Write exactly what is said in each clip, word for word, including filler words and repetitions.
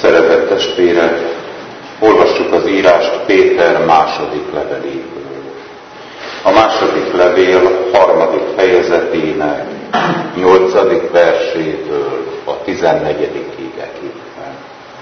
Szeretett testvérek, olvassuk az írást Péter második leveléből. A második levél harmadik fejezetének nyolcadik versétől a tizennegyedikig egészen.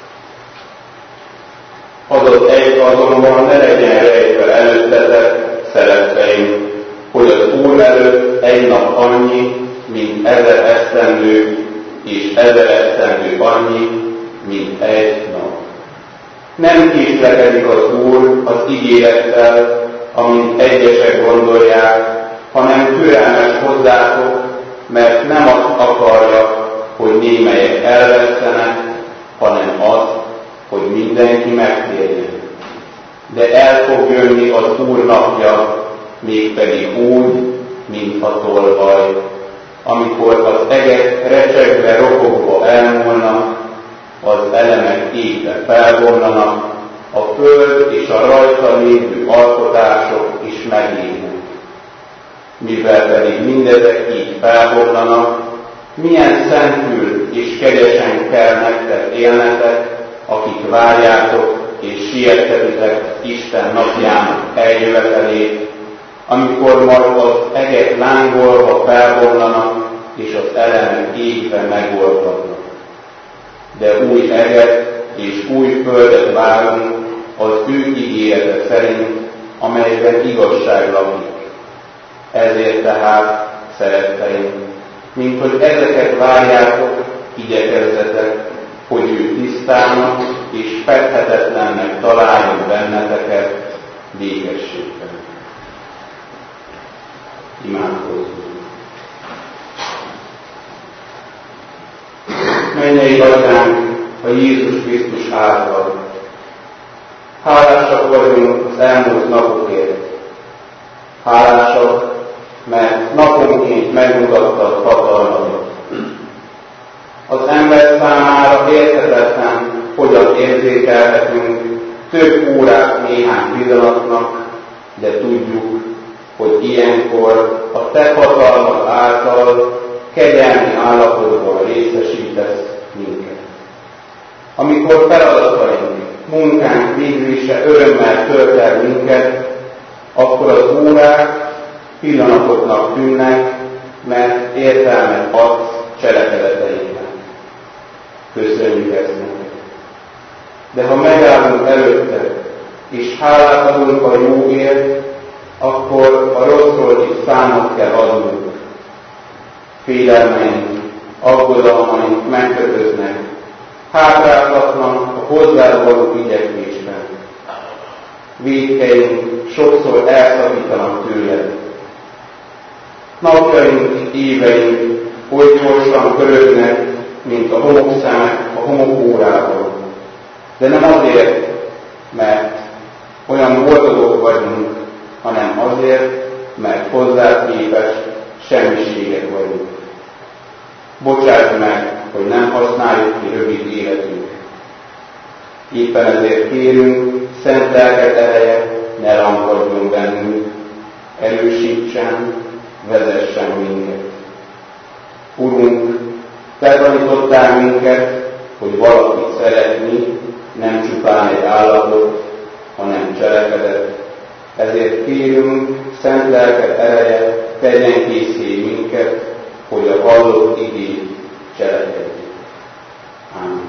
Adott egy azonban ne legyen rejtve előttetek, szeretteim, hogy az Úr előtt egy nap annyi, mint ezer esztendő, és ezer esztendő annyi, mint egy nap. Nem késlekedik az Úr az ígérettel, amint egyesek gondolják, hanem türelmes hozzátok, mert nem azt akarja, hogy némelyek elvesztenek, hanem azt, hogy mindenki megtérjen. De el fog jönni az Úr napja, mégpedig úgy, mintha tolvaj, amikor az egek recsegve, ropogva elmúlnak, az elemek égve felbomlanak, a föld és a rajta lévő alkotások is megégnek. Mivel pedig mindezek így felbomlanak, milyen szentül és kegyesen kell nektek élnetek, akik várjátok és siettetitek Isten napjának eljövetelét, amikor majd az egek lángolva felbomlanak, és az elemek égve megolvadnak. De új eget és új földet várunk az ő ígérete szerint, amelyben igazság lakik. Ezért tehát, szeretteim, mint hogy ezeket várjátok, igyekezzetek, hogy ő tisztának és fedhetetlennek találjon benneteket békességben. Imádkozzunk. Mennyei Atyánk, a Jézus Krisztus által. Hálásak vagyunk az elmúlt napokért. Hálásak, mert naponként megmutattad hatalmadat. Az ember számára érthetetlen, hogyan érzékelhetünk több órát néhány pillanatnak, de tudjuk, hogy ilyenkor a te hatalmad által kegyelmi állapotban részesítesz minket. Amikor feladataink, munkánk végzése örömmel tölt el minket, akkor az órák pillanatoknak tűnnek, mert értelmet adsz cselekedeteinknek. Köszönjük ezt neked. De ha megállunk előtte, és hálát adunk a jóért, akkor a rosszról is számot kell adnunk. Félelmeink, aggodalmaink megkötöznek, hátráltatnak a hozzád való igyekvésben. Vétkeink sokszor elszakítanak tőled. Napjaink, éveink oly gyorsan köröznek, mint a homokszemek a homokórában. De nem azért, mert olyan boldogok vagyunk, hanem azért, mert hozzád képest semmiségek vagyunk. Bocsáss meg, hogy nem használjuk ki rövid életünk. Éppen ezért kérünk, szent lelked ereje, ne rankadjon bennünk, erősítsen, vezessen minket. Urunk, te tanítottál minket, hogy valakit szeretni, nem csupán egy állatot, hanem cselekedet. Ezért kérünk, szent lelked ereje, tegyen készé minket, hogy a hallott igét cselekedjük. Ámen.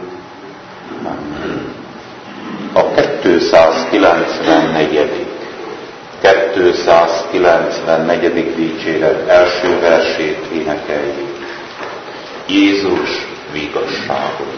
A kétszázkilencvennegyedik kétszázkilencvennegyedik dicséret első versét énekeljük. Jézus vigasságot.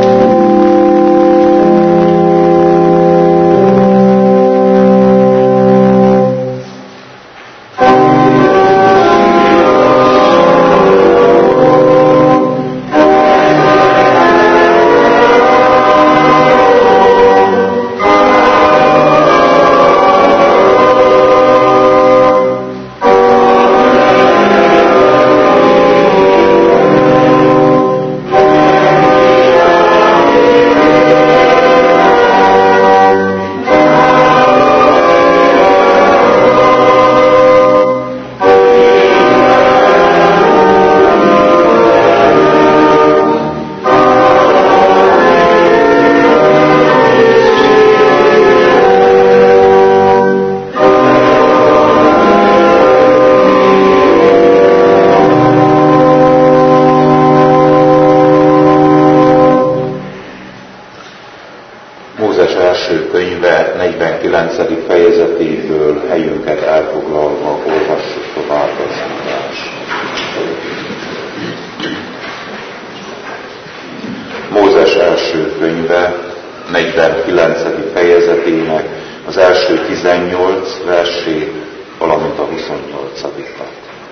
Thank you. igéjéből helyünket elfoglalva olvassuk tovább az írást. Mózes első könyve, negyvenkilencedik fejezetének az első tizennyolc versét, valamint a huszonnyolcadikat.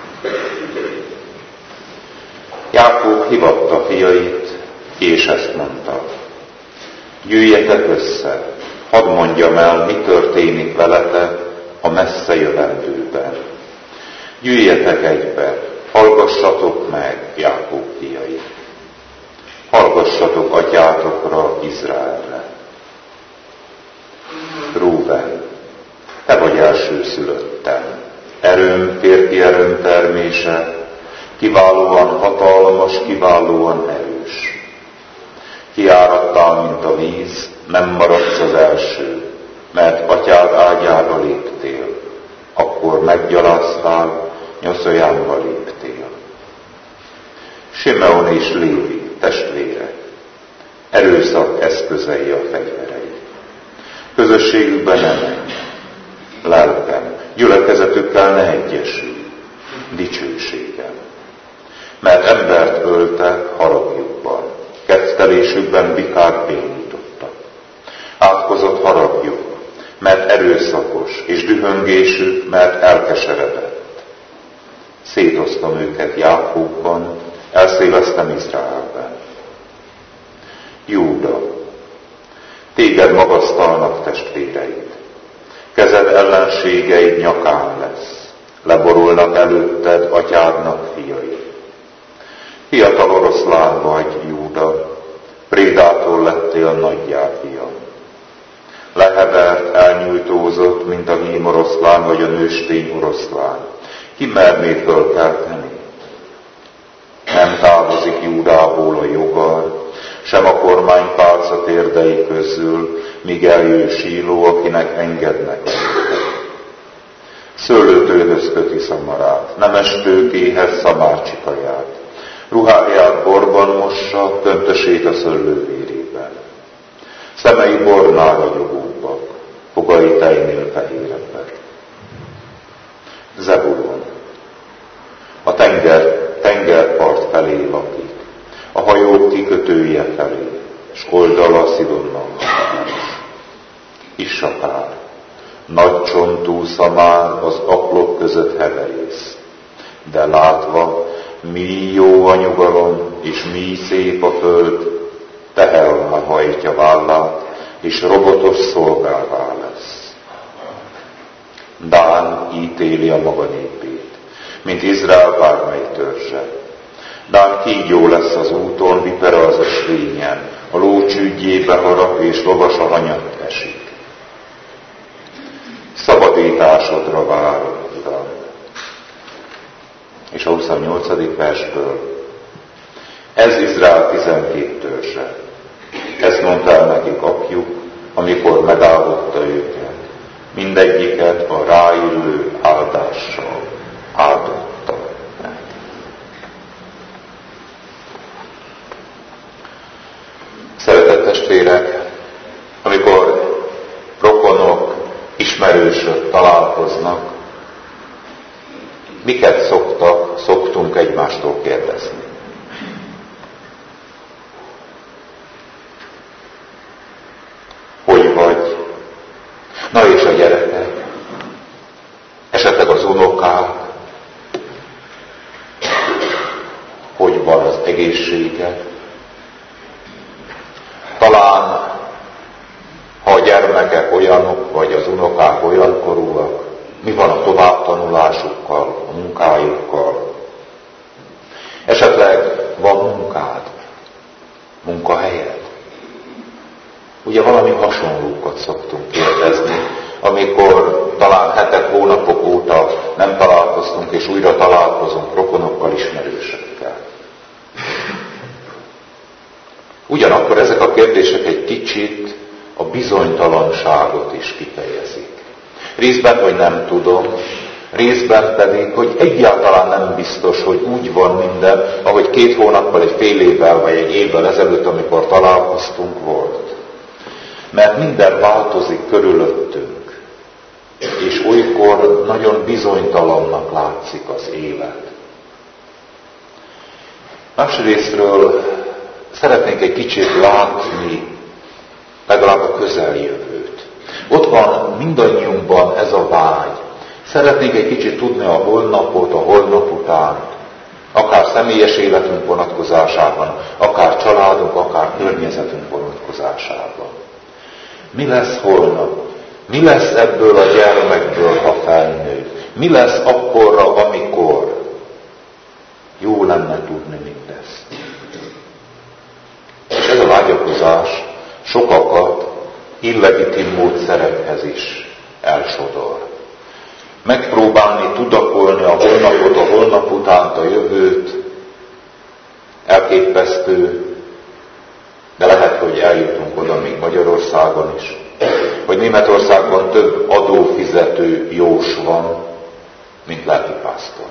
Jákob hívatta fiait, és ezt mondta: Gyűjjetek össze, hadd mondjam el, mi történik veletek a messze jövendőben. Gyűjjetek egybe, hallgassatok meg, Jákob fiai. Hallgassatok atyátokra, Izraelre. Rúben, te vagy elsőszülöttem, erőm, férfi erőm termése, kiválóan hatalmas, kiválóan erős. Kiáradtál, mint a víz, nem maradsz az első, mert atyád ágyába léptél, akkor meggyaláztál, nyoszoljámba léptél. Simeon és Lévi, testvérek, erőszak eszközei a fegyverei. Közösségükben ne menj, lelkem, gyülekezetükkel ne egyesülj, dicsőségem. Mert embert öltek haragjukban, kettelésükben bikák bénítottak. Átkozott haragjuk, mert erőszakos, és dühöngésük, mert elkeseredett. Szétoztam őket Jákobban, elszéveztem Izraelben. Júda, téged magasztalnak testvéreid, kezed ellenségeid nyakán lesz, leborulnak előtted atyádnak fiai. Fiatal oroszlán vagy, Júda, prédától lettél nagyjá, fiam. Lehevert, elnyújtózott, mint a hím oroszlán vagy a nőstény oroszlán. Ki mernéd fölkelteni? Nem távozik Júdából a jogar, sem a kormánypálca térdei közül, míg eljön Síló, akinek engednek a népek. Szőlőtőhöz köti szamarát, nemes tőkéhez szamárcsikaját, ruháját borban mossa, köntösét a szőlővérében. Szemei bornál ragyogóbbak, fogai tejnél fehérebbek. Zebulon, a tenger, tengerpart felé lakik, a hajók kikötője felé, s oldala Szidonnal. Issakár, nagy csontú szamár az aklok között heverész, de látva, mi jó a nyugalom, és mi szép a föld, tehelme hajtja vállát, és robotos szolgává lesz. Dán ítéli a maga népét, mint Izrael bármely törzse. Dán kígyó lesz az úton, vipera az ösvényen, a ló csügyébe harap, és lovas a hanyatt esik. Szabadításodra várok, Uram. És a huszonnyolcadik versből: ez Izrael tizenkét törzse. Ezt mondta el nekik apjuk, amikor megáldotta őket. Mindegyiket a ráillő áldással áldotta meg. Szeretett testvérek, amikor rokonok, ismerősök találkoznak, miket szoktak, szoktunk egymástól kérdezni? Hogy vagy? Na és a gyerekek? Esetleg az unokák? Hogy van az egészséged? Talán, ha a gyermekek olyanok, vagy az unokák olyankorúak, mi van a továbbtanulásukkal, a munkájukkal? Esetleg van munkád, munkahelyed? Ugye valami hasonlókat szoktunk kérdezni, amikor talán hetek, hónapok óta nem találkoztunk, és újra találkozunk rokonokkal, ismerősökkel. Ugyanakkor ezek a kérdések egy kicsit a bizonytalanságot is kifejezik. Részben, hogy nem tudom, részben pedig, hogy egyáltalán nem biztos, hogy úgy van minden, ahogy két hónappal, egy fél évvel vagy egy évvel ezelőtt, amikor találkoztunk, volt. Mert minden változik körülöttünk. és olykor nagyon bizonytalannak látszik az élet. Másrésztről szeretnénk egy kicsit látni legalább a közeljövőt. Ott van mindannyiunkban ez a vágy. Szeretnénk egy kicsit tudni a holnapot, a holnap után, akár személyes életünk vonatkozásában, akár családunk, akár környezetünk vonatkozásában. Mi lesz holnap? Mi lesz ebből a gyermekből, ha felnő? Mi lesz akkorra, amikor? Jó lenne tudni mindezt. És ez a vágyakozás sokakat illegitim módszerekhez is elsodor. Megpróbálni tudakolni a holnapot, a holnap utánt, a jövőt, elképesztő, de lehet, hogy eljutunk oda még Magyarországon is, hogy Németországban több adófizető jós van, mint lelkipásztor.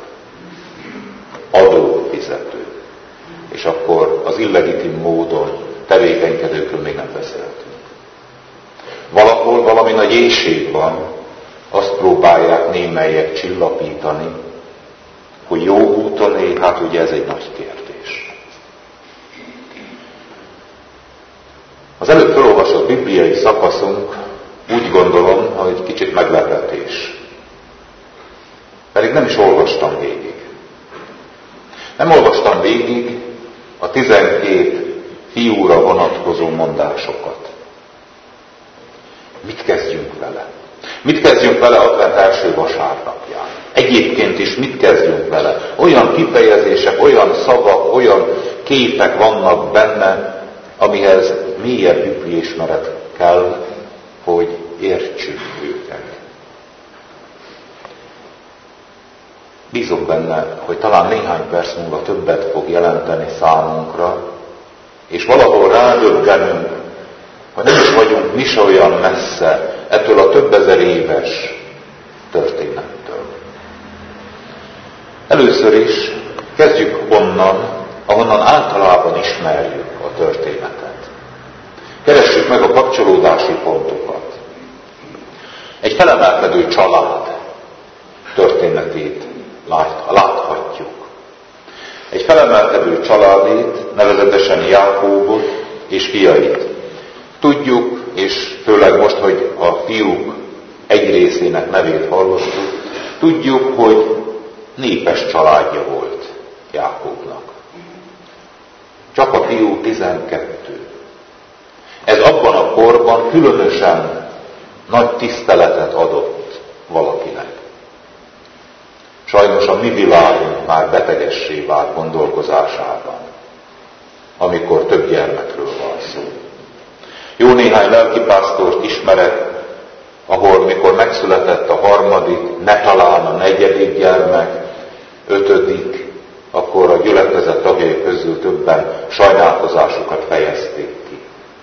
Adófizető. És akkor az illegitim módon tevékenykedőkről még nem beszéltünk. Valahol valami nagy éhség van, azt próbálják némelyek csillapítani, hogy jó úton él, hát ugye ez egy nagy kérdés. Az előbb felolvasott bibliai szakaszunk úgy gondolom, hogy kicsit meglepetés. Pedig nem is olvastam végig. Nem olvastam végig a tizenkét fiúra vonatkozó mondásokat. Mit kezdjünk vele? Mit kezdjünk vele advent első vasárnapján? Egyébként is mit kezdjünk vele? Olyan kifejezések, olyan szavak, olyan képek vannak benne, amihez mélyebb bibliaismeret kell, hogy értsük őket. Bízom benne, hogy talán néhány perc múlva többet fog jelenteni számunkra, és valahol rádöbbenünk, hogy nem is vagyunk mi se olyan messze ettől a több ezer éves történettől. Először is kezdjük onnan, ahonnan általában ismerjük a történetet. Keressük meg a kapcsolódási pontokat. Egy felemelkedő család történetét láthatjuk. Egy felemelkedő családét, nevezetesen Jákóbot és fiait. Tudjuk, és főleg most, hogy a fiúk egy részének nevét hallottuk, tudjuk, hogy népes családja volt Jákóbnak. Csak a fiú tizenkettő. Ez abban a korban különösen nagy tiszteletet adott valakinek. Sajnos a mi világunk már betegessé vált gondolkozásában, amikor több gyermekről van szó. Jó néhány lelkipásztort ismerek, ahol mikor megszületett a harmadik, ne talán a negyedik gyermek, ötödik, akkor a gyülekezet tagjai közül többen sajnálkozásukat fejezték ki.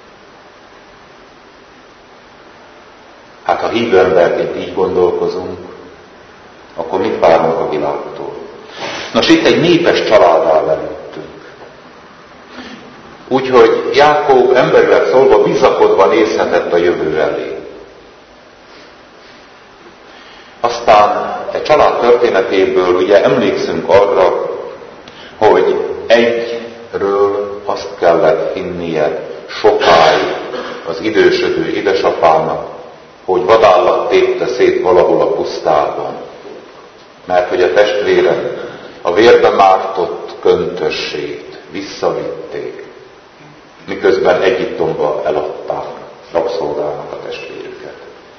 Hát ha hívő emberként így gondolkozunk, akkor mit várunk a világtól? Nos, itt egy népes család áll előttünk. Úgyhogy Jákob emberileg szólva bizakodva nézhetett a jövő elé. Aztán egy család történetéből ugye emlékszünk arra, hogy egyről azt kellett hinnie sokáig az idősödő édesapának, hogy vadállat tépte szét valahol a pusztában. Mert hogy a testvére a vérbe mártott köntössét visszavitték, miközben Egyiptomba eladták rabszolgának a testvérüket.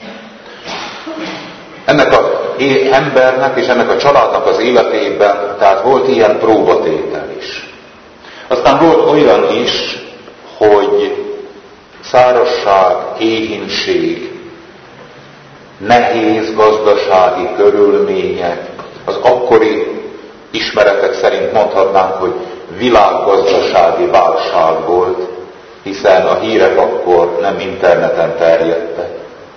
Ennek az embernek és ennek a családnak az életében, tehát volt ilyen próbatétel is. Aztán volt olyan is, hogy szárazság, éhínség, nehéz gazdasági körülmények, az akkori ismeretek szerint mondhatnánk, hogy világgazdasági válság volt, hiszen a hírek akkor nem interneten terjedtek.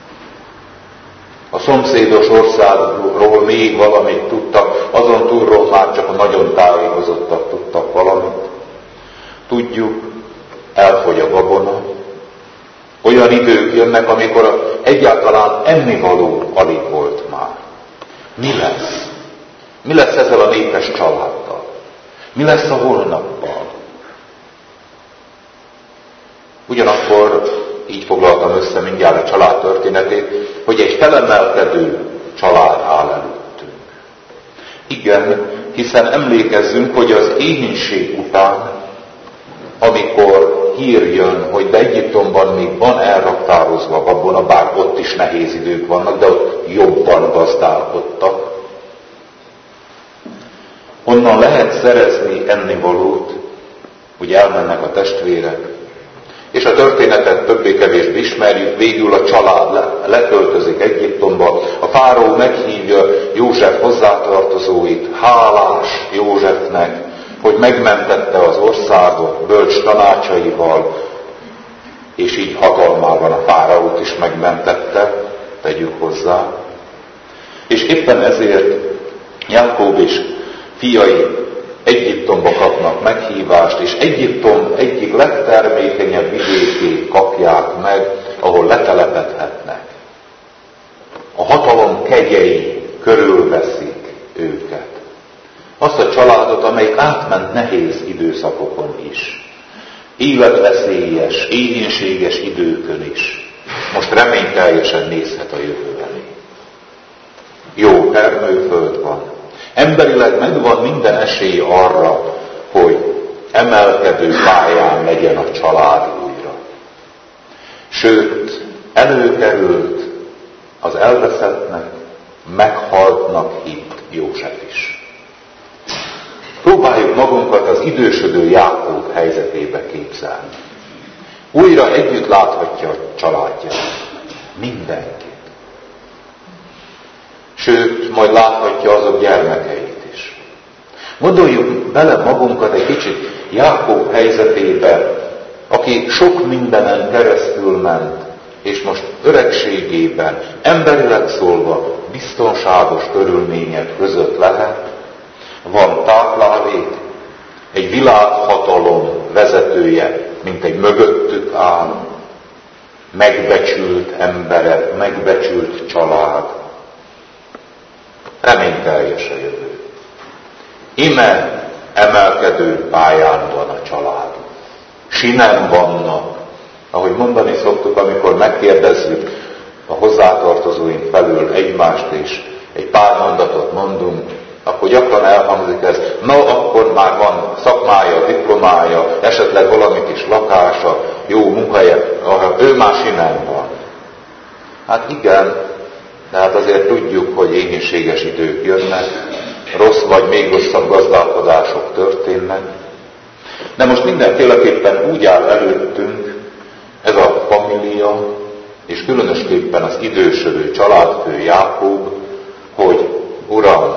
A szomszédos országról még valamit tudtak, azon túlról már csak a nagyon tájékozottak tudtak valamit. Tudjuk, elfogy a gabona. Olyan idők jönnek, amikor egyáltalán ennivaló alig volt Mi lesz? Mi lesz ezzel a népes családdal? Mi lesz a holnappal? Ugyanakkor így foglaltam össze mindjárt a család történetét, hogy egy felemelkedő család áll előttünk. Igen, hiszen emlékezzünk, hogy az éhínség után, amikor hír jön, hogy de Egyiptomban még van elraktározva gabona, bár ott is nehéz idők vannak, de ott jobban gazdálkodtak, onnan lehet szerezni ennivalót, hogy elmennek a testvérek, és a történetet többé-kevésbé ismerjük, végül a család le, leköltözik Egyiptomba, a fáraó meghívja József hozzátartozóit, hálás Józsefnek, hogy megmentette az országot bölcs tanácsaival, és így hatalmában a fáraót is megmentette, tegyük hozzá. És éppen ezért Jákob és fiai Egyiptomba kapnak meghívást, és Egyiptom egyik legtermékenyebb vidékét kapják meg, ahol letelepedhetnek. A hatalom kegyei körülveszik őket. Azt a családot, amelyik átment nehéz időszakokon is. Életveszélyes, éhínséges időkön is. Most reményteljesen nézhet a jövő elé. Jó termőföld van. Emberileg megvan minden esély arra, hogy emelkedő pályán legyen a család újra. Sőt, előkerült az elveszettnek, meghaltnak hitt József is. Próbáljuk magunkat az idősödő Jákob helyzetébe képzelni. Újra együtt láthatja a családját, mindenkit. Sőt, majd láthatja azok gyermekeit is. Gondoljuk bele magunkat egy kicsit Jákob helyzetébe, aki sok mindenen keresztül ment, és most öregségében, emberileg szólva, biztonságos körülmények között lehet. Van táplálék, egy világhatalom vezetője, mint egy mögöttük áll, megbecsült emberek, megbecsült család. Reményteljes a jövő. Ime emelkedő pályán van a család. Sinen vannak, ahogy mondani szoktuk, amikor megkérdezzük a hozzátartozóink felül egymást, és egy pár mondatot mondunk, akkor gyakran elhangzik ez, no, akkor már van szakmája, diplomája, esetleg valami kis lakása, jó munkahelye, ő már sinen van. Hát igen, de hát azért tudjuk, hogy éhínséges idők jönnek, rossz vagy még rosszabb gazdálkodások történnek. De most mindenféleképpen úgy áll előttünk ez a família, és különösképpen az idősödő családfő Jákob, hogy Uram,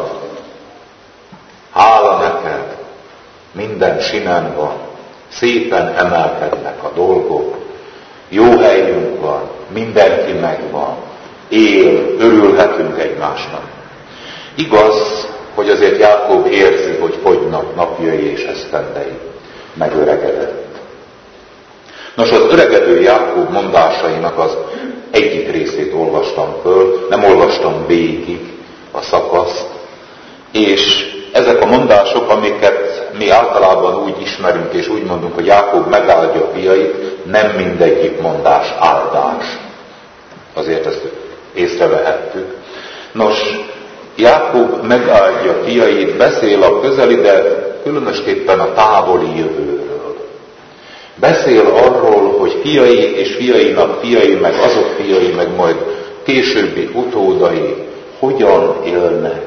hála neked, minden sinen van, szépen emelkednek a dolgok, jó helyünk van, mindenki megvan, él, örülhetünk egymásnak. Igaz, hogy azért Jákob érzi, hogy fogynak napjai és esztendei, megöregedett. Nos, az öregedő Jákob mondásainak az egyik részét olvastam föl, nem olvastam végig a szakaszt, és ezek a mondások, amiket mi általában úgy ismerünk és úgy mondunk, hogy Jákob megáldja fiait, nem mindegyik mondás áldás. Azért ezt észrevehettük. Nos, Jákob megáldja fiait, beszél a közeli, de különösképpen a távoli jövőről. Beszél arról, hogy fiai és fiainak fiai, meg azok fiai, meg majd későbbi utódai hogyan élnek.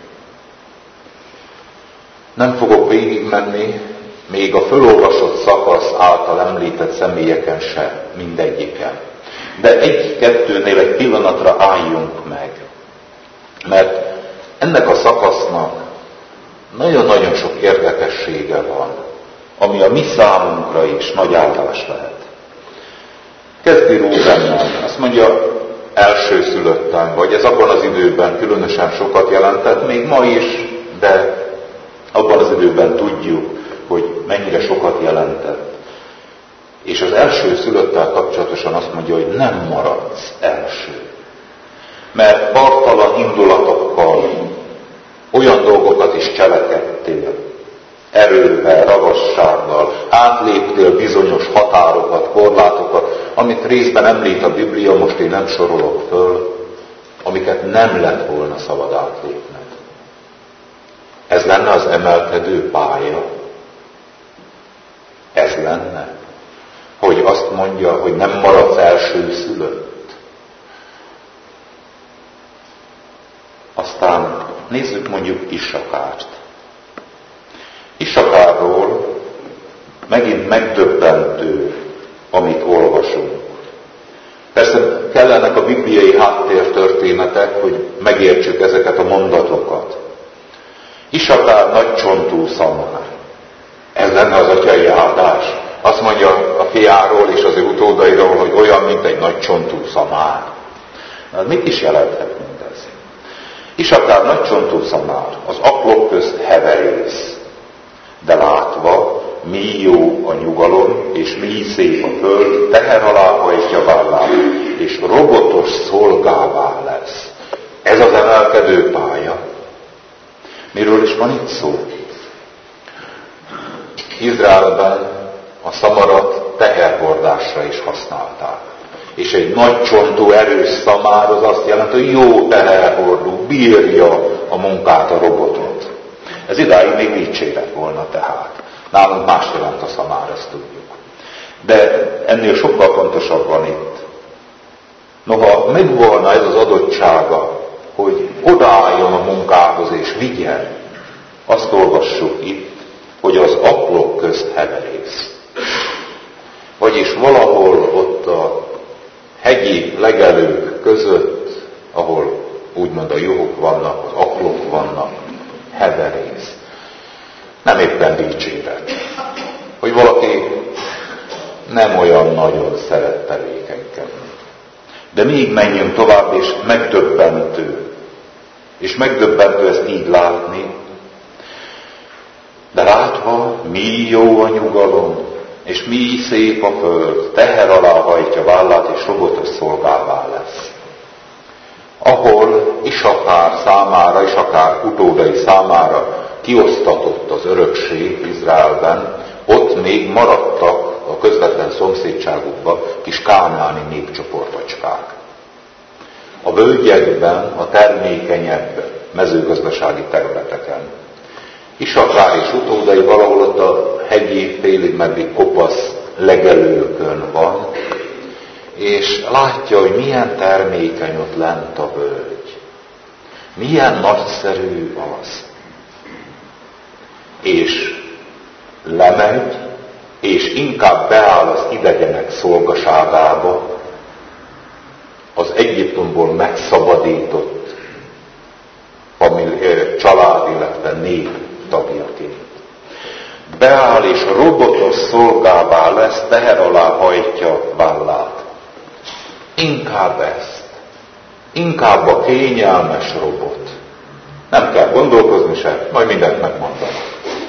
Nem fogok végigmenni, még a fölolvasott szakasz által említett személyeken se, mindegyiken. De egy-kettőnél egy pillanatra álljunk meg, mert ennek a szakasznak nagyon-nagyon sok érdekessége van, ami a mi számunkra is nagy áldás lehet. Kezdi Rúbennel, azt mondja, elsőszülöttem, vagy ez abban az időben különösen sokat jelentett, még ma is, de abban az időben tudjuk, hogy mennyire sokat jelentett. És az első szülöttel kapcsolatosan azt mondja, hogy nem maradsz első. Mert parttalan indulatokkal határokat, korlátokat, amit részben említ a Biblia, most én nem sorolok föl, amiket nem lett volna szabad átlépned. Ez lenne az emelkedő pálya? Ez lenne? Hogy azt mondja, hogy nem maradsz elsőszülött? Aztán nézzük mondjuk Isakárt. Isakárról megint megdöbbentő, amit olvasunk. Persze kellenek a bibliai háttértörténetek, hogy megértsük ezeket a mondatokat. Isakár nagycsontú szamár. Ez lenne az atyai áldás. Azt mondja a fiáról és az ő utódairól, hogy olyan, mint egy nagycsontú szamár. Na, mit is jelenthet mindez? Isakár nagycsontú szamár, az aklok közt heverész, de látva, mi jó a nyugalom, és mi szép a föld, teher alá hajtja vállát, és robotos szolgává lesz. Ez az emelkedő pálya. Miről is van itt szó? Izraelben a szamarat teherhordásra is használták. És egy nagy csontú, erős szamár az azt jelenti, hogy jó teherhordó, bírja a munkát, a robotot. Ez idáig még dicséret volna tehát. Nálunk más jelent a szamár, ezt tudjuk. De ennél sokkal fontosabb van itt. Noha megvolna ez az adottsága, hogy odaálljon a munkához és vigyen, azt olvassuk itt, hogy az aklok közt heverész. Vagyis valahol ott a hegyi legelők között, ahol úgymond a juhok vannak, az aklok vannak, heverész. Nem éppen dicséret. Hogy valaki nem olyan nagyon szeret tevékenykedni. De még menjünk tovább, és megdöbbentő. És megdöbbentő ezt így látni. De látva, mi jó a nyugalom, és mi szép a föld, teher alá hajtja vállát, és robotos szolgává lesz. Ahol Isakár számára, és akár utódai számára kiosztatott az örökség Izraelben, ott még maradtak a közvetlen szomszédságukban kis kánaáni népcsoportocskák. A völgyekben, a termékenyebb mezőgazdasági területeken. Isakár és utódai valahol ott a hegyi, félig meddig kopasz legelőkön van, és látja, hogy milyen termékeny ott lent a völgy. Milyen nagyszerű az. És lemegy, és inkább beáll az idegenek szolgaságába, az Egyiptomból megszabadított famili- család, illetve nép tagjaként. Beáll és robotos szolgává lesz, teher alá hajtja vállát. Inkább ezt. Inkább a kényelmes robot. Nem kell gondolkozni se, majd mindent megmondanak.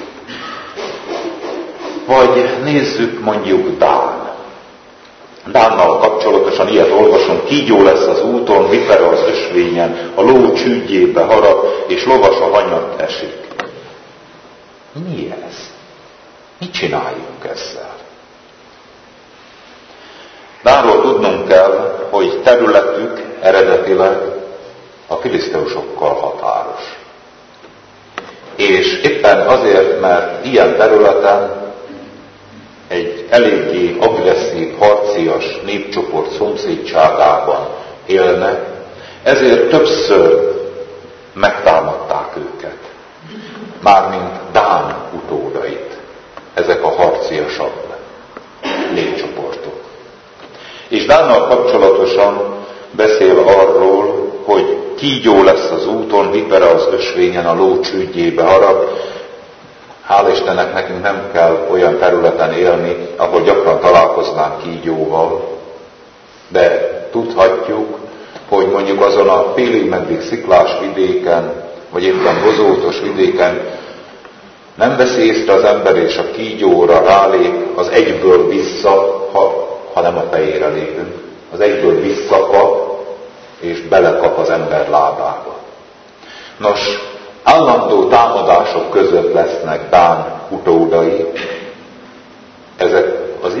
Vagy nézzük mondjuk Dán. Dánnal kapcsolatosan ilyet olvasunk, kígyó lesz az úton, vipera az ösvényen, a ló csügyébe harap, és lovas a hanyat esik. Mi ez? Mit csináljunk ezzel? Dánról tudnunk kell, hogy területük eredetileg a filiszteusokkal határos. És éppen azért, mert ilyen területen egy eléggé agresszív, harcias népcsoport szomszédságában élnek, ezért többször megtámadták őket, mármint Dán utódait, ezek a harciasabb népcsoportok. És Dánnal kapcsolatosan beszél arról, hogy kígyó lesz az úton, vipera az ösvényen, a ló csügyébe harap. Hál' Istennek nekünk nem kell olyan területen élni, ahol gyakran találkoznánk kígyóval, de tudhatjuk, hogy mondjuk azon a félig meddig sziklás vidéken, vagy éppen bozótos vidéken nem veszi észre az ember, és a kígyóra rálép, az egyből vissza, ha, ha nem a fejére lépünk, az egyből visszakap, és belekap az ember lábába. Nos, állandó támadások között lesznek Dán utódai, ezek az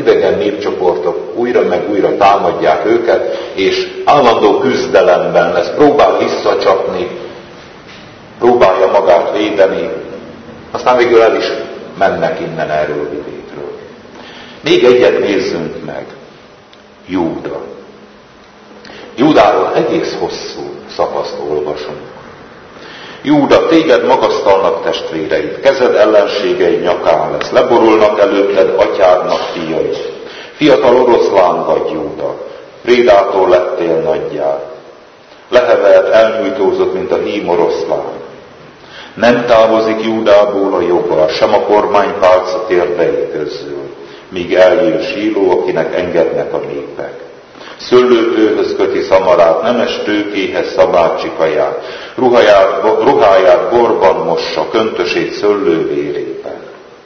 idegen népcsoportok újra meg újra támadják őket, és állandó küzdelemben lesz, próbál visszacsapni, próbálja magát védeni, aztán végül el is mennek innen erről a vidékről. Még egyet nézzünk meg. Júda. Júdáról egész hosszú szakaszt olvasunk. Júda, téged magasztalnak testvéreid, kezed ellenségeid nyakán lesz, leborulnak előtted atyádnak fiai. Fiatal oroszlán vagy, Júda, prédátor lettél nagyjá. Lehevelt, elnyújtózott, mint a hím oroszlán. Nem távozik Júdából a jogar, sem a kormánypálca térdei közül, míg eljön Síló, akinek engednek a népek. Szőlőtőhöz köti szamarát, nemes tőkéhez szabácsikaját, ruháját, ruháját borban mossa, köntösét szőlővérében.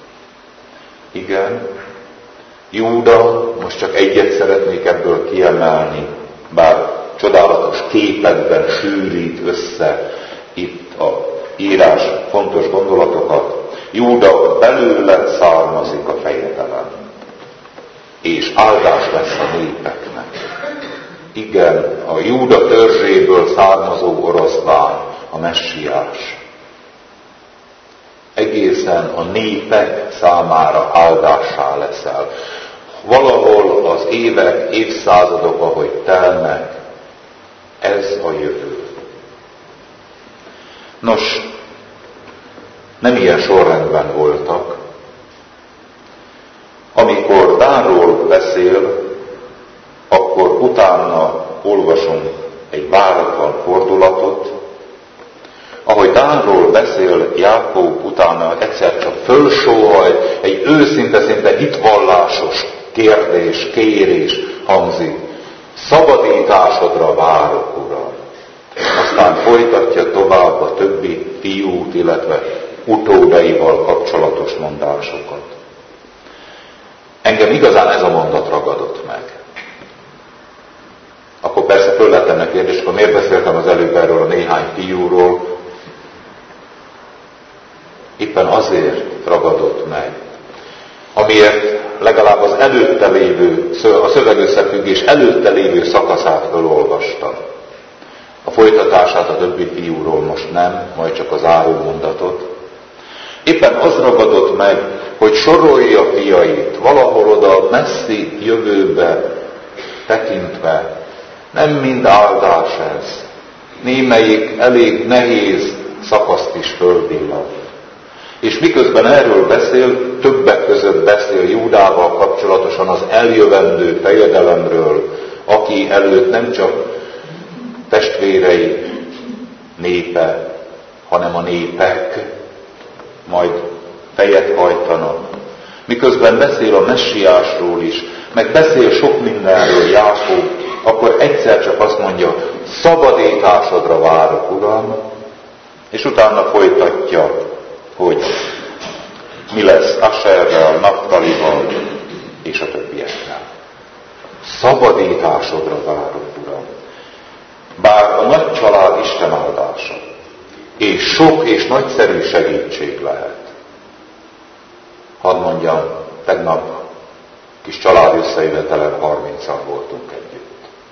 Igen, Júda, most csak egyet szeretnék ebből kiemelni, bár csodálatos képekben sűrít össze itt a írás fontos gondolatokat. Júda, belőle származik a fejedelem, és áldás lesz a népeknek. Igen, a Júda törzséből származó oroszlán, a messiás. Egészen a népek számára áldássá leszel. Valahol az évek, évszázadok, ahogy telnek, ez a jövő. Nos, nem ilyen sorrendben voltak. Amikor Dánról beszél, akkor utána olvasunk egy váratlan fordulatot. Ahogy Dánról beszél Jákob, utána egyszer csak fölsóhajt, egy őszinte-szinte hitvallásos kérdés, kérés hangzik. Szabadításodra várok, Uram. Aztán folytatja tovább a többi fiút, illetve utódaival kapcsolatos mondásokat. Engem igazán ez a mondat ragadott meg. Akkor persze föl lehet tenni a kérdést, akkor miért beszéltem az előbb erről a néhány fiúról? Éppen azért ragadott meg, amiért legalább az előtte lévő, a szövegösszefüggés előtte lévő szakaszát felolvastam. A folytatását a többi fiúról most nem, majd csak az záró mondatot. Éppen az ragadott meg, hogy sorolja fiait valahol oda messzi jövőbe tekintve. Nem mind áldás ez. Némelyik elég nehéz szakaszt is fölvillant. És miközben erről beszél, többek között beszél Júdával kapcsolatosan az eljövendő fejedelemről, aki előtt nem csak testvérei népe, hanem a népek majd fejet hajtanak. Miközben beszél a messiásról is, meg beszél sok mindenről Jákob, akkor egyszer csak azt mondja, szabadításodra várok, Uram, és utána folytatja, hogy mi lesz Aserrel, Naftalival és a többiekkel. Szabadításodra várok, Uram. Bár a nagy család Isten áldása, és sok és nagyszerű segítség lehet. Hadd mondjam, tegnap kis család összejövetelen harmincan voltunk együtt.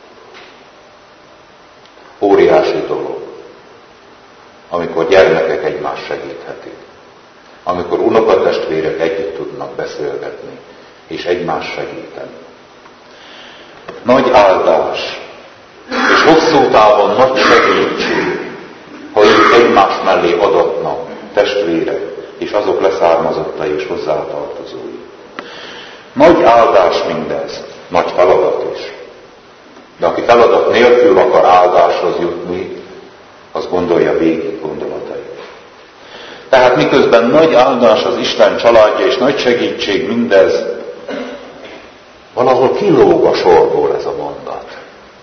Óriási dolog, amikor gyermekek egymást segíthetik, amikor unokatestvérek együtt tudnak beszélgetni, és egymást segíteni. Nagy áldás, és hosszú távon nagy segítség, ha ők egymás mellé adatnak testvérek, és azok leszármazottai és hozzátartozói. Nagy áldás mindez, nagy feladat is. De aki feladat nélkül akar áldáshoz jutni, az gondolja végig gondolatait. Tehát miközben nagy áldás az Isten családja és nagy segítség mindez, valahol kilóg a sorból ez a mondat.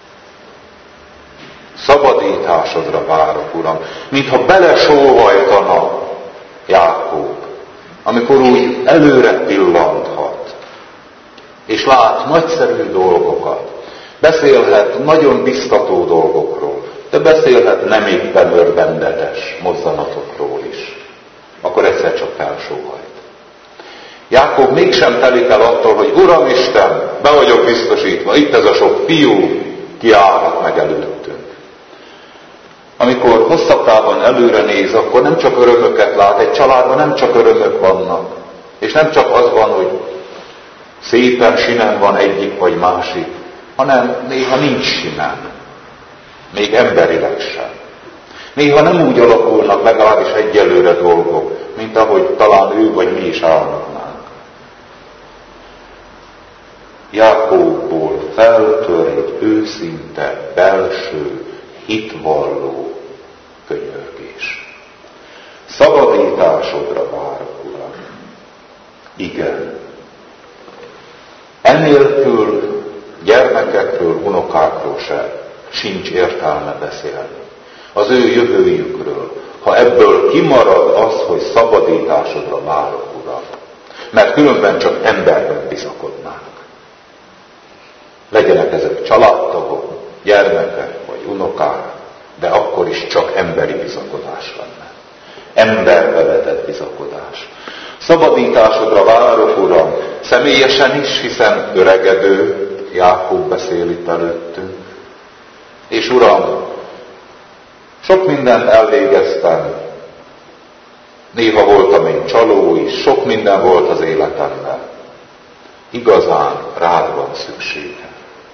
Szabadításodra várok, Uram, mintha belesóhajtana Jákob, amikor úgy előre pillanthat, és lát nagyszerű dolgokat, beszélhet nagyon biztató dolgokról, de beszélhet nem éppen örvendetes mozzanatokról is. Akkor egyszer csak felsóhajt. Jákob mégsem telik el attól, hogy Uram Isten, be vagyok biztosítva, itt ez a sok fiú, kiállhat meg előttünk. Amikor hosszabb távon előre néz, akkor nem csak örömöket lát, egy családban nem csak örömök vannak, és nem csak az van, hogy szépen sinem van egyik vagy másik, hanem néha nincs sinem, még emberileg sem. Néha nem úgy alakulnak legalábbis egyelőre dolgok, mint ahogy talán ő vagy mi is álmodnánk. Jákobból feltör egy őszinte, belső, hitvalló könyörgés. Szabadításodra várok, Uram. Igen. Enélkül gyermekekről, unokákról se sincs értelme beszélni. Az ő jövőjükről, ha ebből kimarad az, hogy szabadításodra várok, Uram. Mert különben csak emberben bizakodnánk. Legyenek ezek családtagok, gyermekek vagy unokák, de akkor is csak emberi bizakodás lenne. Emberbe vetett bizakodás. Szabadításodra várok, Uram, személyesen is, hiszen öregedő, Jákob beszél itt előttünk. És Uram, sok mindent elvégeztem, néha voltam én csaló is, sok minden volt az életemben. Igazán rád van szükségem.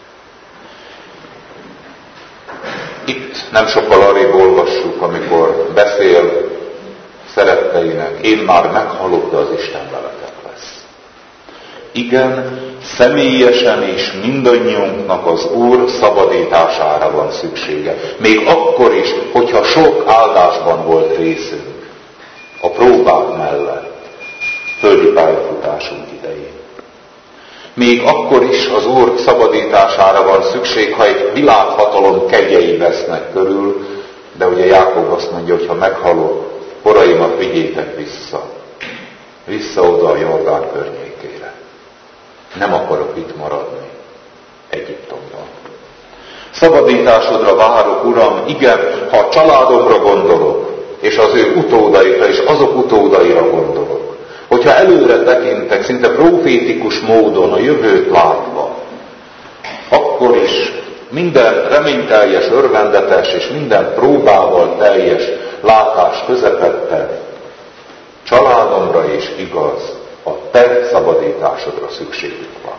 Itt nem sokkal arrébb olvassuk, amikor beszél szeretteinek, én már meghalok, de az Isten veletek lesz. Igen, személyesen is mindannyiunknak az Úr szabadítására van szüksége. Még akkor is, hogyha sok áldásban volt részünk a próbák mellett, földi pályafutásunk idején. Még akkor is az Úr szabadítására van szükség, ha egy világhatalom kegyei vesznek körül, de ugye Jákob azt mondja, hogy ha meghalok, poraimat vigyétek vissza. Vissza oda a Jordán környékére. Nem akarok itt maradni Egyiptomban. Szabadításodra várok, Uram, igen, ha a családomra gondolok, és az ő utódaira, és azok utódaira gondolok, hogyha előre tekintek, szinte profétikus módon a jövőt látva, akkor is minden reményteljes, örvendetes és minden próbával teljes látás közepette családomra is igaz, a te szabadításodra szükségük van.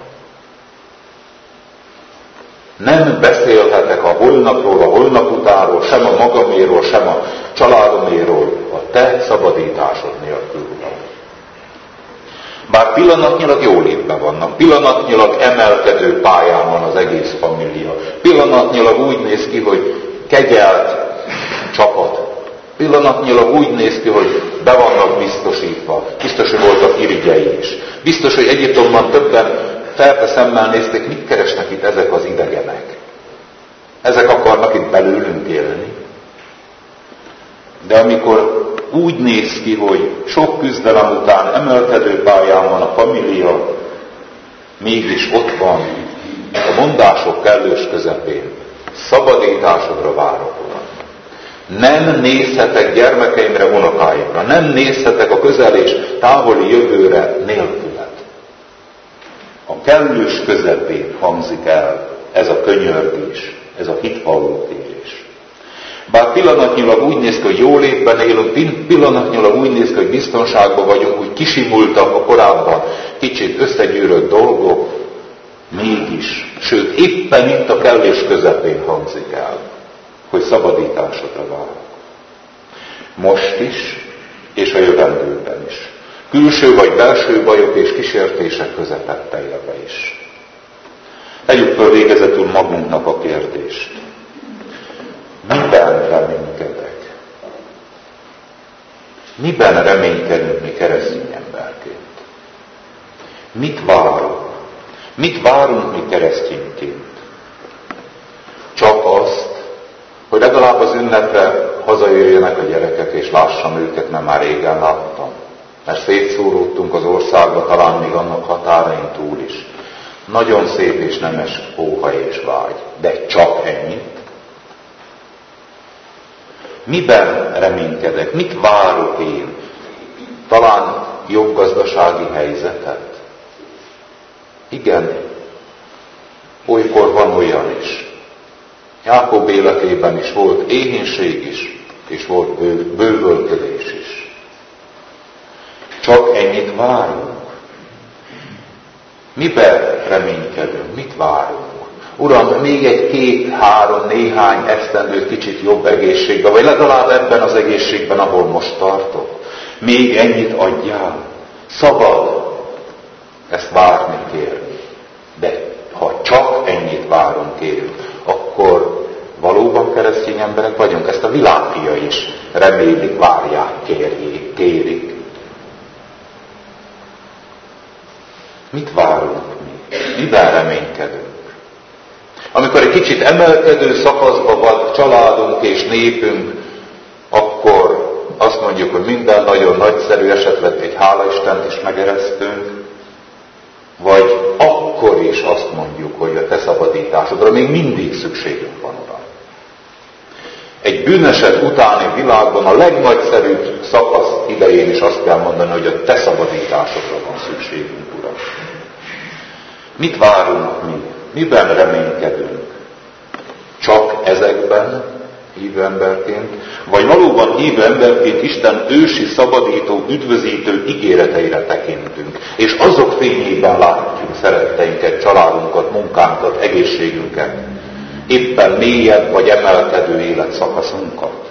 Nem beszélhetek a holnapról, a holnap utánról, sem a magaméról, sem a családoméről, a te szabadításod nélkül, Uram. Bár pillanatnyilag jólétben vannak, pillanatnyilag emelkedő pályán van az egész família, pillanatnyilag úgy néz ki, hogy kegyelt csapat, pillanatnyilag úgy néz ki, hogy be vannak biztosítva, biztos, hogy voltak irigyei is. Biztos, hogy Egyiptomban többen ferte szemmel nézték, mit keresnek itt ezek az idegenek. Ezek akarnak itt belőlünk élni. De amikor úgy néz ki, hogy sok küzdelem után emelkedő pályán van a família, mégis ott van a mondások kellős közepén. Szabadításodra várok, Uram. Nem nézhetek gyermekeimre, unokáimra, nem nézhetek a közel és távoli jövőre nélkület. A kellős közepén hangzik el ez a könyörgés, ez a hitvalló kérés. Bár pillanatnyilag úgy néz ki, hogy jólétben élünk, pillanatnyilag úgy néz ki, hogy biztonságban vagyunk, úgy kisimultak a korábban kicsit összegyűrött dolgok, mégis, sőt éppen itt a kellős közepén hangzik el, hogy szabadításodra várok. Most is, és a jövendőben is. Külső vagy belső bajok és kísértések közepette élve is. Tegyük föl végezetül magunknak a kérdést. Miben reménykedek? Miben reménykedünk mi keresztény emberként? Mit várunk? Mit várunk mi keresztényként? Csak azt, hogy legalább az ünnepre hazajöjjenek a gyerekek, és lássam őket, mert már régen láttam. Mert szétszóródtunk az országba, talán még annak határain túl is. Nagyon szép és nemes óhaj és vágy, de csak ennyit. Miben reménykedek? Mit várok én? Talán jobb gazdasági helyzetet? Igen, olykor van olyan is. Jákob életében is volt éhínség is, és volt bő, bővölködés is. Csak ennyit várunk. Miben reménykedünk? Mit várunk? Uram, még egy két, három, néhány esztendő kicsit jobb egészségben, vagy legalább ebben az egészségben, ahol most tartok. Még ennyit adjál. Szabad ezt várni, kérni. De ha csak ennyit várunk, kérünk, akkor valóban keresztény emberek vagyunk. Ezt a világfia is remélik, várják, kérjék, kérik. Mit várunk mi? Miben reménykedünk? Amikor egy kicsit emelkedő szakaszban van családunk és népünk, akkor azt mondjuk, hogy minden nagyon nagyszerű, esetleg egy hála Istent is megeresztünk, vagy akkor is azt mondjuk, hogy a te szabadításodra még mindig szükségünk van, Uram. Egy bűneset utáni világban a legnagyszerűbb szakasz idején is azt kell mondani, hogy a te szabadításodra van szükségünk, Uram. Mit várunk mi? Miben reménykedünk? Csak ezekben hívő emberként? Vagy valóban hívő emberként Isten ősi, szabadító, üdvözítő ígéreteire tekintünk, és azok fényében látjuk szeretteinket, családunkat, munkánkat, egészségünket, éppen mélyebb vagy emelkedő életszakaszunkat?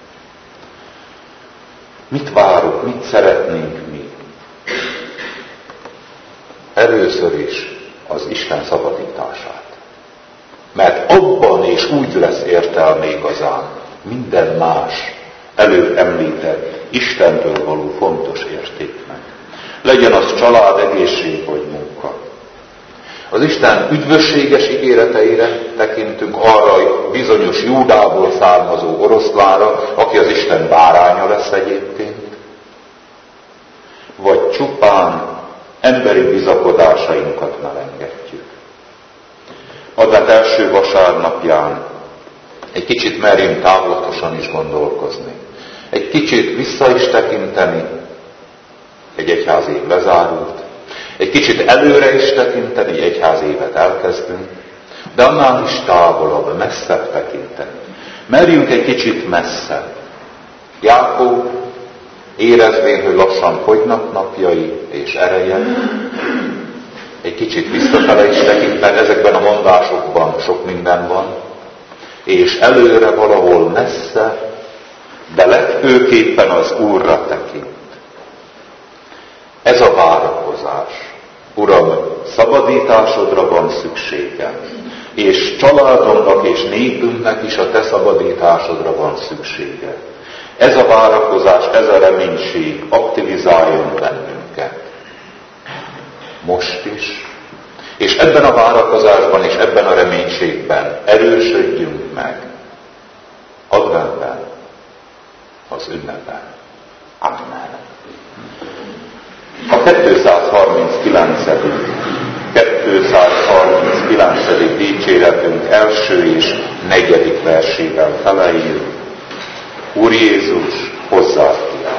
Mit várunk, mit szeretnénk mi? Először is az Isten szabadítását. Mert abban és úgy lesz értelme igazán minden más előbb említett Istentől való fontos értéknek. Legyen az család, egészség vagy munka. Az Isten üdvösséges ígéreteire tekintünk, arra a bizonyos Júdából származó oroszlánra, aki az Isten báránya lesz egyébként, vagy csupán emberi bizakodásainkat melengedjük. Advent első vasárnapján egy kicsit merjünk távlatosan is gondolkozni. Egy kicsit vissza is tekinteni, egy egyház év lezárult. Egy kicsit előre is tekinteni, egy egyház évet elkezdünk, de annál is távolabb, messzebb tekinteni. Merjünk egy kicsit messzebb. Jákob érezvén, hogy lassan fogynak napjai és ereje, egy kicsit visszafele is tekinteni, ezekben a mondásokban sok minden van, és előre valahol messze, de legfőképpen az Úrra tekint. Ez a várakozás. Uram, szabadításodra van szükségem, és családomnak és népünknek is a te szabadításodra van szüksége. Ez a várakozás, ez a reménység aktivizáljon bennünket. Most is. És ebben a várakozásban és ebben a reménységben erősödjünk meg. Adventben, az ünnepen. Amen. A kétszázharminckilencedik kétszázharminckilencedik dicséretünk első és negyedik versével feleljük. Úr Jézus, hozzád kiáll.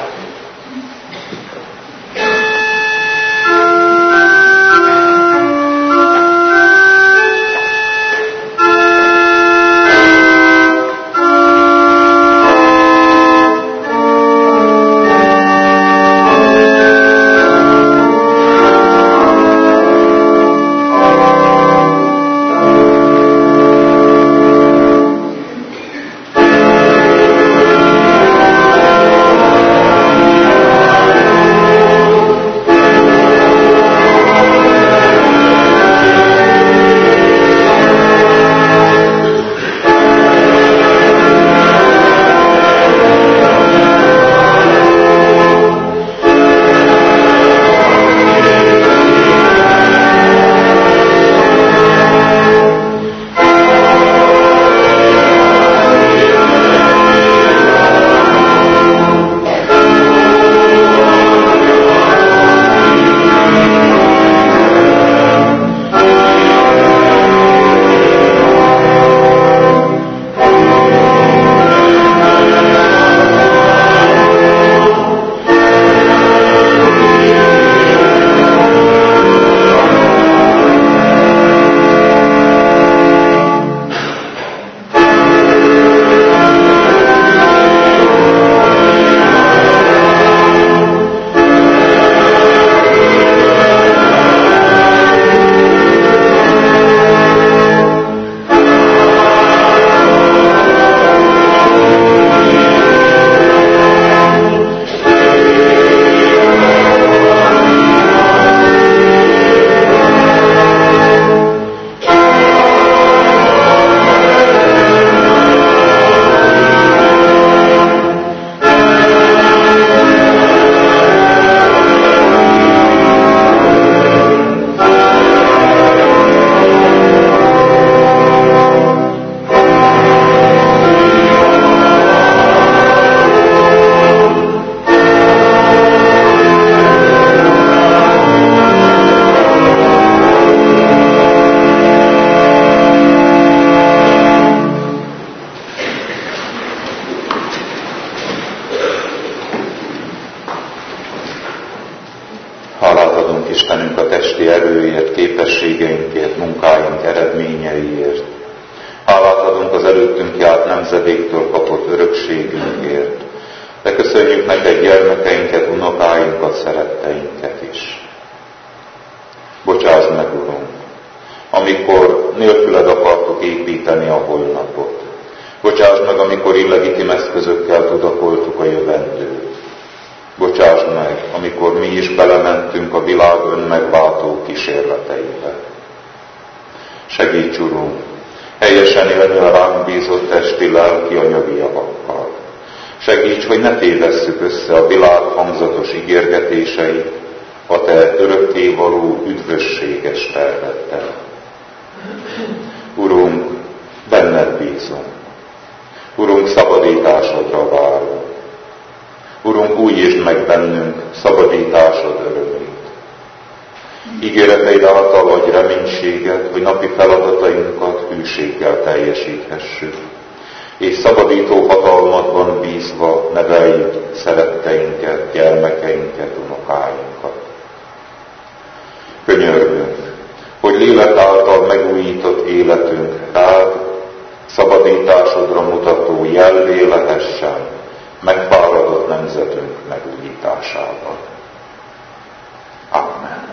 Amen. testi erőért, képességeinkért, munkáink eredményeiért. Hálát adunk az előttünk járt nemzedéktől kapott örökségünkért, de köszönjük neked gyermekeinket, unokáinkat, szeretteinket is. Bocsásd meg, Urunk, amikor nélküled akartuk építeni a holnapot. Bocsásd meg, amikor illegitim eszközökkel tudakoltuk a jövendőt. Bocsásd meg, amikor mi is belementünk a világ önmegváltó kísérleteibe. Segíts, Urunk, helyesen élni a ránk bízott testi, lelki, anyagi javakkal. Segíts, hogy ne tévesszük össze a világ hangzatos ígérgetéseit a te örökkévaló üdvösséges terveddel. Urunk, benned bízom. Urunk, szabadításodra várunk. Urunk, újítsd meg bennünk szabadításod örömét. Ígéreteid által adj reménységet, hogy napi feladatainkat hűséggel teljesíthessük, és szabadító hatalmadban bízva neveljük szeretteinket, gyermekeinket, unokáinkat. Könyörgünk, hogy lélek által megújított életünk rád, szabadításodra mutató jellé lehessen megfáradott nemzetünk megújításában. Amen.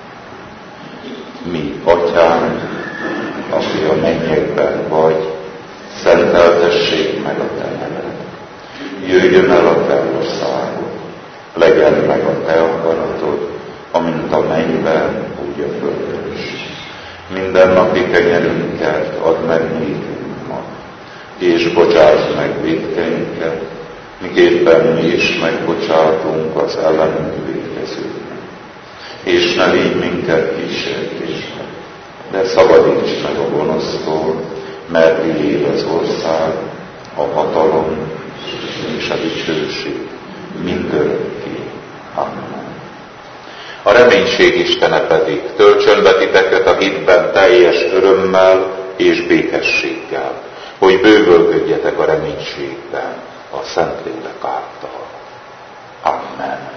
Mi, Atyánk, aki a mennyekben vagy, szenteltessék meg a te neved. Jöjjön el a te országod, legyen meg a te akaratod, amint a mennyben, úgy a földön is. Minden napi kenyerünket add meg nékünk ma, és bocsásd meg vétkeinket, miképpen mi is megbocsátunk az ellenünk vétkezőknek. És ne légy minket kísértésbe, de szabadíts meg a gonosztól, mert tiéd az ország, a hatalom és a dicsőség mindörökké. Amen. A reménység Istene pedig töltsön be titeket a hitben teljes örömmel és békességgel, hogy bővölködjetek a reménységben a Szentlélek által. Amen.